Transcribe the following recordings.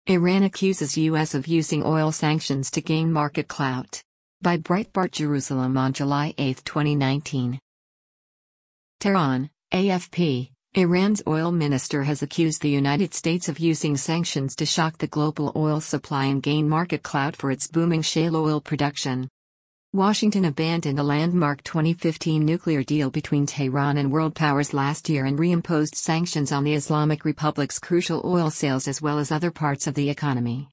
Iran accuses U.S. of using oil sanctions to gain market clout. By Breitbart Jerusalem on July 8, 2019. Tehran, AFP. Iran's oil minister has accused the United States of using sanctions to shock the global oil supply and gain market clout for its booming shale oil production. Washington abandoned a landmark 2015 nuclear deal between Tehran and world powers last year and reimposed sanctions on the Islamic Republic's crucial oil sales as well as other parts of the economy.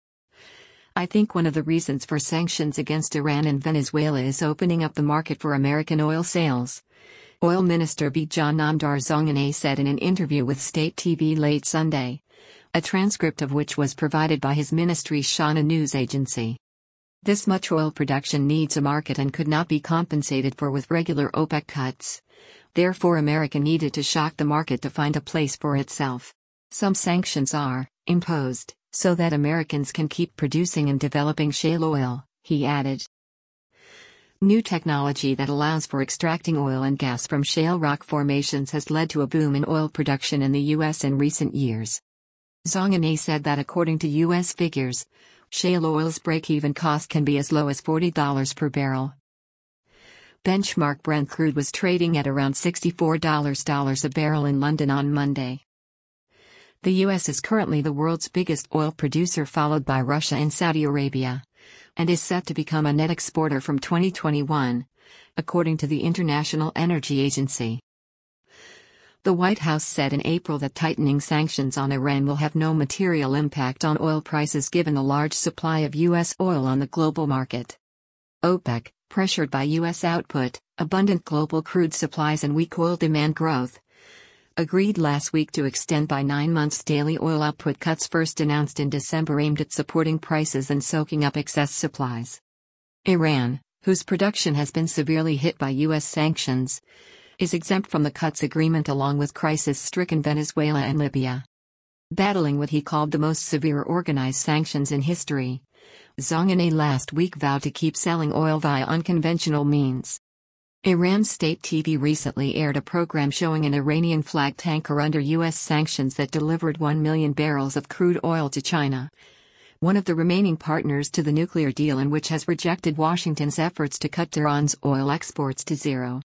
I think one of the reasons for sanctions against Iran and Venezuela is opening up the market for American oil sales. Oil Minister Bijan Namdar Zonganeh said in an interview with State TV late Sunday, a transcript of which was provided by his ministry's Shana news agency. This much oil production needs a market and could not be compensated for with regular OPEC cuts. Therefore, America needed to shock the market to find a place for itself. Some sanctions are imposed so that Americans can keep producing and developing shale oil, he added. New technology that allows for extracting oil and gas from shale rock formations has led to a boom in oil production in the U.S. in recent years. Zonganeh said that according to U.S. figures, shale oil's break-even cost can be as low as $40 per barrel. Benchmark Brent crude was trading at around $64 a barrel in London on Monday. The U.S. is currently the world's biggest oil producer, followed by Russia and Saudi Arabia, and is set to become a net exporter from 2021, according to the International Energy Agency. The White House said in April that tightening sanctions on Iran will have no material impact on oil prices given the large supply of U.S. oil on the global market. OPEC, pressured by U.S. output, abundant global crude supplies and weak oil demand growth, agreed last week to extend by 9 months daily oil output cuts first announced in December aimed at supporting prices and soaking up excess supplies. Iran, whose production has been severely hit by U.S. sanctions, is exempt from the cuts agreement along with crisis-stricken Venezuela and Libya. Battling what he called the most severe organized sanctions in history, Zonganeh last week vowed to keep selling oil via unconventional means. Iran's state TV recently aired a program showing an Iranian-flagged tanker under U.S. sanctions that delivered 1 million barrels of crude oil to China, one of the remaining partners to the nuclear deal, and which has rejected Washington's efforts to cut Tehran's oil exports to zero.